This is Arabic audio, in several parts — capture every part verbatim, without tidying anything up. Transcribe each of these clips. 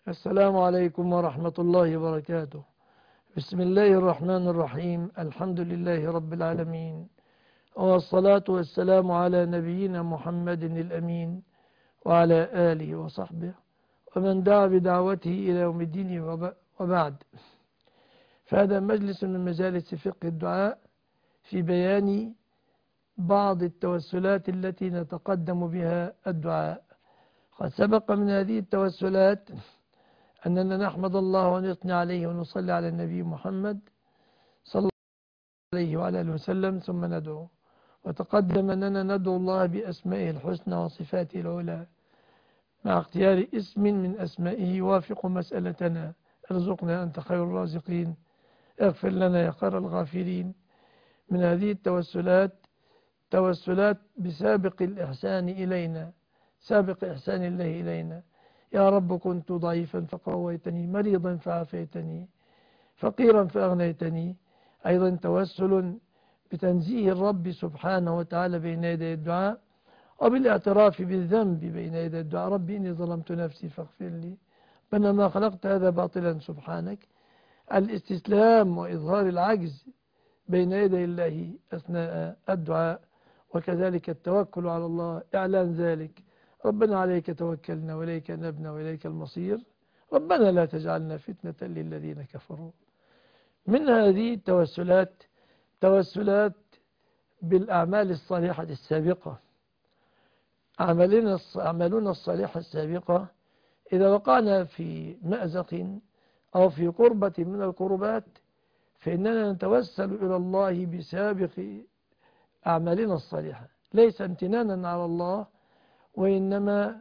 السلام عليكم ورحمة الله وبركاته. بسم الله الرحمن الرحيم. الحمد لله رب العالمين، والصلاة والسلام على نبينا محمد الأمين وعلى آله وصحبه ومن دعا بدعوته إلى يوم الدين وبعد. فهذا مجلس من مجالس فقه الدعاء في بيان بعض التوسلات التي نتقدم بها الدعاء. قد سبق من هذه التوسلات أننا نحمد الله ونثني عليه ونصلي على النبي محمد صلى الله عليه وعلى آله وسلم ثم ندعو. وتقدم أننا ندعو الله بأسمائه الحسنى وصفاته العلى مع اختيار اسم من أسمائه يوافق مسألتنا. ارزقنا أنت خير الرازقين، اغفر لنا يا خير الغافرين. من هذه التوسلات توسلات بسابق الإحسان إلينا، سابق إحسان الله إلينا. يا رب كنت ضعيفا فقويتني، مريضا فعافيتني، فقيرا فأغنيتني. أيضا توسل بتنزيه الرب سبحانه وتعالى بين يدي الدعاء وبالاعتراف بالذنب بين يدي الدعاء. ربي إني ظلمت نفسي فاغفر لي، ربنا ما خلقت هذا باطلا سبحانك. الاستسلام وإظهار العجز بين يدي الله أثناء الدعاء، وكذلك التوكل على الله، إعلان ذلك. ربنا عليك توكلنا وإليك نبنا وإليك المصير، ربنا لا تجعلنا فتنة للذين كفروا. من هذه التوسلات توسلات بالأعمال الصالحة السابقة. أعمالنا أعمالنا الصالحة السابقة إذا وقعنا في مأزق أو في قربة من القربات فإننا نتوسل إلى الله بسابق أعمالنا الصالحة، ليس امتنانا على الله وإنما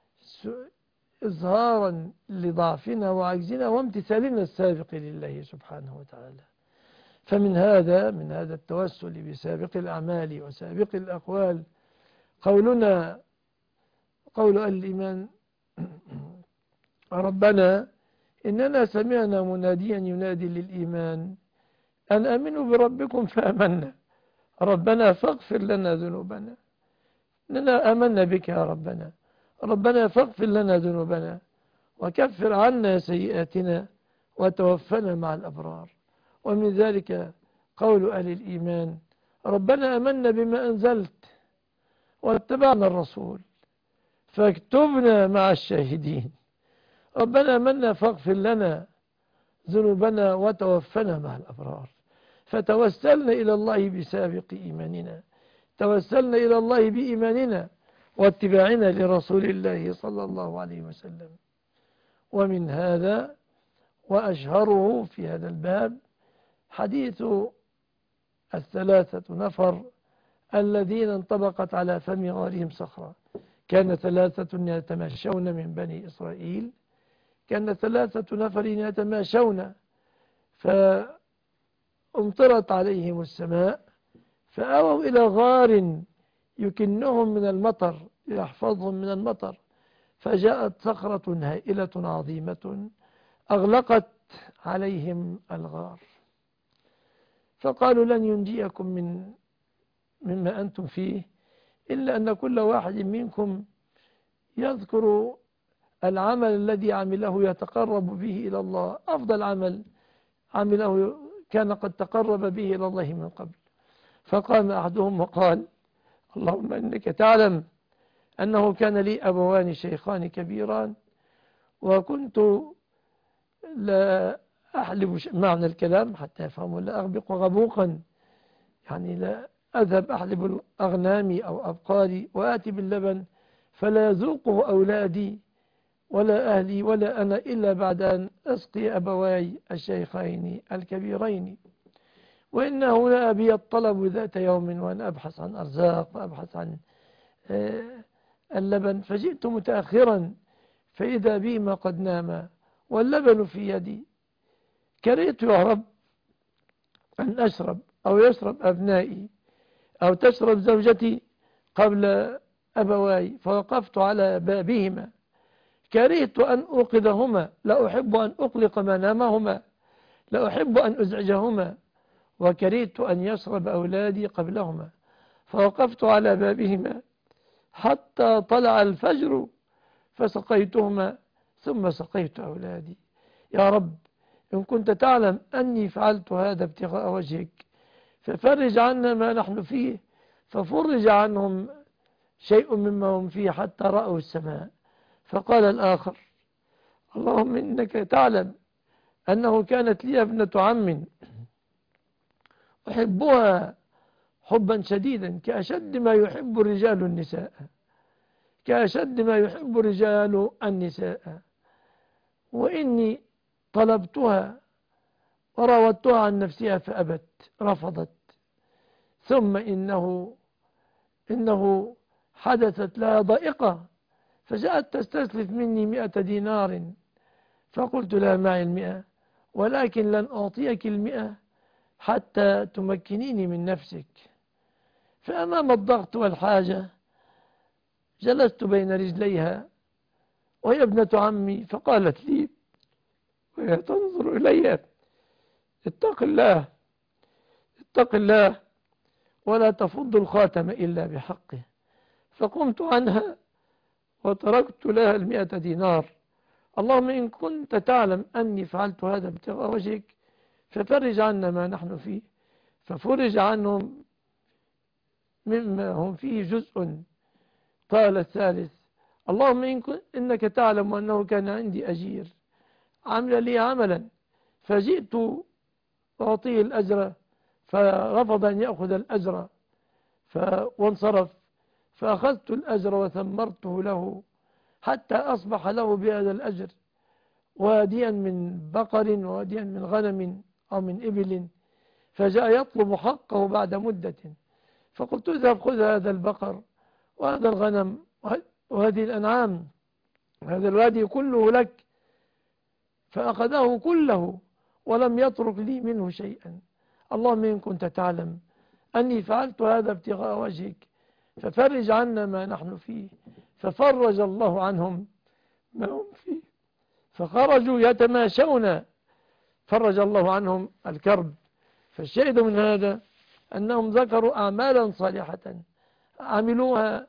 إظهارا لضعفنا وعجزنا وامتثالنا السابق لله سبحانه وتعالى. فمن هذا من هذا التوسل بسابق الأعمال وسابق الأقوال قولنا قول الإيمان ربنا إننا سمعنا مناديا ينادي للإيمان أن آمنوا بربكم فآمنا ربنا فاغفر لنا ذنوبنا. إننا آمنا بك يا ربنا، ربنا فاغفر لنا ذنوبنا وكفر عنا سيئاتنا وتوفنا مع الأبرار. ومن ذلك قول أهل الإيمان ربنا آمنا بما أنزلت واتبعنا الرسول فاكتبنا مع الشاهدين. ربنا آمنا فاغفر لنا ذنوبنا وتوفنا مع الأبرار. فتوسلنا إلى الله بسابق إيماننا، توسلنا إلى الله بإيماننا واتباعنا لرسول الله صلى الله عليه وسلم. ومن هذا وأشهره في هذا الباب حديث الثلاثة نفر الذين انطبقت على فم غارهم صخرة. كان ثلاثة يتماشون من بني إسرائيل، كان ثلاثة نفر يتماشون فامطرت عليهم السماء فآووا إلى غار يكنهم من المطر، يحفظهم من المطر. فجاءت صخرة هائلة عظيمة أغلقت عليهم الغار، فقالوا لن ينجيكم من مما أنتم فيه إلا أن كل واحد منكم يذكر العمل الذي عمله يتقرب به إلى الله، أفضل عمل عمله كان قد تقرب به إلى الله من قبل. فقام أحدهم وقال اللهم إنك تعلم أنه كان لي أبوان شيخان كبيران وكنت لا أحلب معنى الكلام حتى يفهموا، لا أغبق غبوقا، يعني لا أذهب أحلب أغنامي أو أبقاري وآتي باللبن فلا يذوقه أولادي ولا أهلي ولا أنا إلا بعد أن أسقي أبواي الشيخين الكبيرين، وإنه لا أبي الطلب ذات يوم وأنا أبحث عن أرزاق وأبحث عن اللبن. فجئت متأخرا فإذا بهما قد ناما واللبن في يدي. كرهت يا رب أن أشرب أو يشرب أبنائي أو تشرب زوجتي قبل أبواي، فوقفت على بابهما. كرهت أن أوقظهما، لا أحب أن أقلق منامهما، لا أحب أن أزعجهما، وكرهت أن يشرب أولادي قبلهما، فوقفت على بابهما حتى طلع الفجر فسقيتهما ثم سقيت أولادي. يا رب إن كنت تعلم أني فعلت هذا ابتغاء وجهك ففرج عنا ما نحن فيه، ففرج عنهم شيء مما هم فيه حتى رأوا السماء. فقال الآخر: اللهم إنك تعلم أنه كانت لي ابنة عم أحبها حبا شديدا كأشد ما يحب الرجال النساء، كأشد ما يحب الرجال النساء، وإني طلبتها وراودتها عن نفسها فأبت، رفضت. ثم إنه إنه حدثت لها ضائقة فجاءت تستسلف مني مئة دينار، فقلت لها: معي المئة ولكن لن أعطيك المئة حتى تمكنيني من نفسك. فأمام الضغط والحاجة جلست بين رجليها وهي ابنة عمي، فقالت لي وهي تنظر إلي: اتق الله، اتق الله ولا تفض الخاتم إلا بحقه. فقمت عنها وتركت لها المئة دينار. اللهم إن كنت تعلم أني فعلت هذا ابتغاء وجهك ففرج عنا ما نحن فيه، ففرج عنهم مما هم فيه جزء. قال الثالث: اللهم إن إنك تعلم أنه كان عندي أجير عمل لي عملا فجئت أعطيه الأجر فرفض أن يأخذ الأجر وانصرف، فأخذت الأجر وثمرته له حتى أصبح له بهذا الأجر واديا من بقر واديا من غنم أو من إبل، فجاء يطلب حقه بعد مدة، فقلت: اذهب خذ هذا البقر وهذا الغنم وهذه الأنعام، هذا الوادي كله لك. فأخذه كله ولم يترك لي منه شيئا. اللهم إن كنت تعلم أني فعلت هذا ابتغاء وجهك ففرج عنا ما نحن فيه، ففرج الله عنهم ما هم فيه، فخرجوا يتماشون، فرج الله عنهم الكرب. فالشاهد من هذا أنهم ذكروا أعمالا صالحة عملوها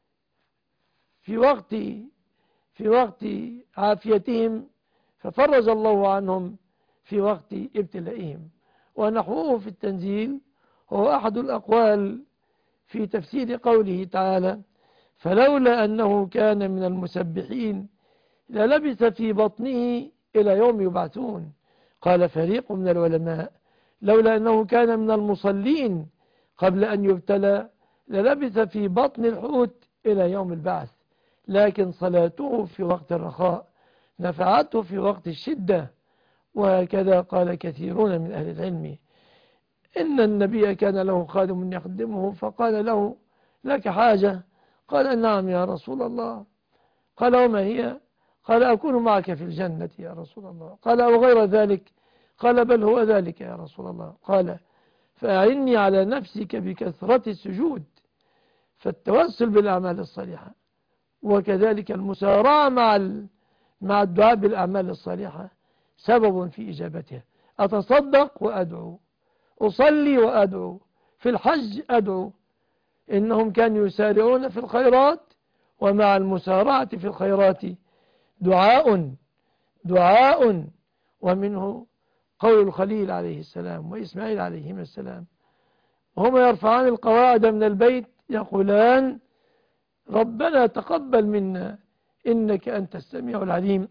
في وقت في وقت عافيتهم ففرج الله عنهم في وقت ابتلائهم. ونحوه في التنزيل هو أحد الأقوال في تفسير قوله تعالى: فلولا أنه كان من المسبحين للبث في بطنه إلى يوم يبعثون. قال فريق من العلماء: لولا أنه كان من المصلين قبل أن يبتلى للبث في بطن الحوت إلى يوم البعث، لكن صلاته في وقت الرخاء نفعته في وقت الشدة. وهكذا قال كثيرون من أهل العلم. إن النبي كان له خادم يخدمه فقال له: لك حاجة؟ قال: نعم يا رسول الله. قال: وما هي؟ قال: أكون معك في الجنة يا رسول الله. قال: أو غير ذلك؟ قال: بل هو ذلك يا رسول الله. قال: فأعني على نفسك بكثرة السجود. فالتوسل بالأعمال الصالحة وكذلك المسارعة مع مع الدعاء بالأعمال الصالحة سبب في إجابتها. أتصدق وأدعو، أصلي وأدعو، في الحج أدعو. إنهم كانوا يسارعون في الخيرات، ومع المسارعة في الخيرات دعاء دعاء ومنه قول الخليل عليه السلام وإسماعيل عليهما السلام وهما يرفعان القواعد من البيت يقولان: ربنا تقبل منا إنك أنت السميع العليم،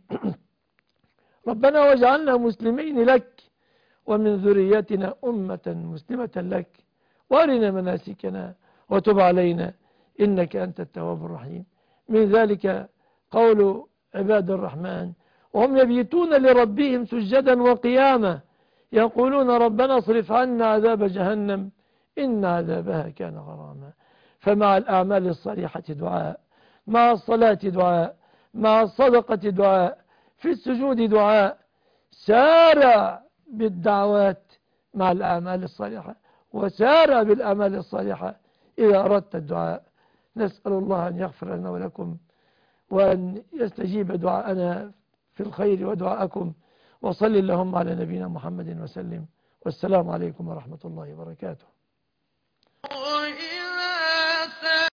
ربنا واجعلنا مسلمين لك ومن ذريتنا أمة مسلمة لك، وارنا مناسكنا وتب علينا إنك أنت التواب الرحيم. من ذلك قول عباد الرحمن وهم يبيتون لربهم سجدا وقياما يقولون: ربنا اصرف عنا عذاب جهنم إن عذابها كان غراما. فمع الأعمال الصالحة دعاء، مع الصلاة دعاء، مع الصدقة دعاء، في السجود دعاء. سارع بالدعوات مع الأعمال الصالحة، وسارع بالأعمال الصالحة إذا أردت الدعاء. نسأل الله أن يغفر لنا ولكم وأن يستجيب دعاءنا في الخير ودعاءكم. وصل اللهم على نبينا محمد وسلم، والسلام عليكم ورحمة الله وبركاته.